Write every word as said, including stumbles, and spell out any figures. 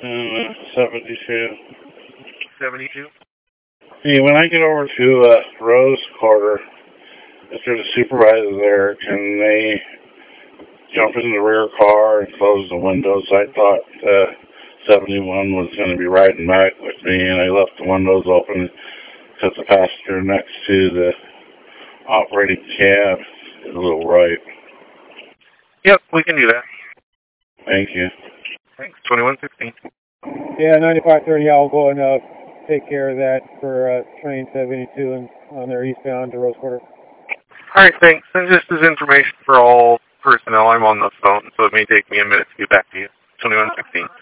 Uh, seventy-two. seventy-two? Hey, when I get over to uh, Rose Quarter, if there's a supervisor there, can they jump in the rear car and close the windows? I thought uh, seventy-one was going to be riding back with me, and I left the windows open because the passenger next to the operating cab is a little right. Yep, we can do that. Thank you. Thanks. twenty-one sixteen. Yeah, ninety-five thirty, I'll go and uh, take care of that for uh, train seventy-two and on their eastbound to Rose Quarter. All right, thanks. And just as information for all personnel, I'm on the phone, so it may take me a minute to get back to you. twenty-one sixteen.